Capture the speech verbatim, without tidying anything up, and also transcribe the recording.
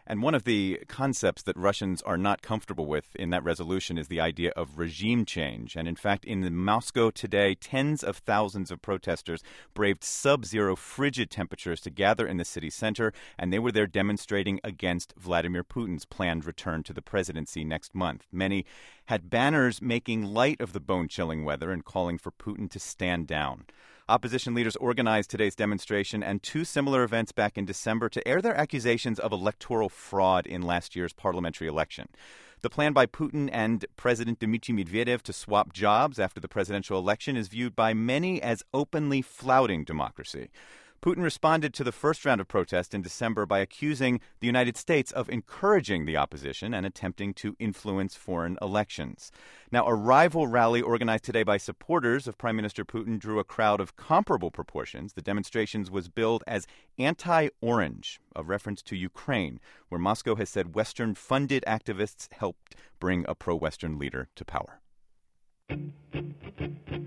And one of the concepts that Russians are not comfortable with in that resolution is the idea of regime change. And in fact, in Moscow today, tens of thousands of protesters braved sub-zero frigid temperatures to gather in the city center, and they were there demonstrating against Vladimir Putin's planned return to the presidency next month. Many had banners making light of the bone-chilling weather and calling for Putin to stand down. Opposition leaders organized today's demonstration and two similar events back in December to air their accusations of electoral fraud in last year's parliamentary election. The plan by Putin and President Dmitry Medvedev to swap jobs after the presidential election is viewed by many as openly flouting democracy. Putin responded to the first round of protest in December by accusing the United States of encouraging the opposition and attempting to influence foreign elections. Now, a rival rally organized today by supporters of Prime Minister Putin drew a crowd of comparable proportions. The demonstrations was billed as anti-orange, a reference to Ukraine, where Moscow has said Western-funded activists helped bring a pro-Western leader to power.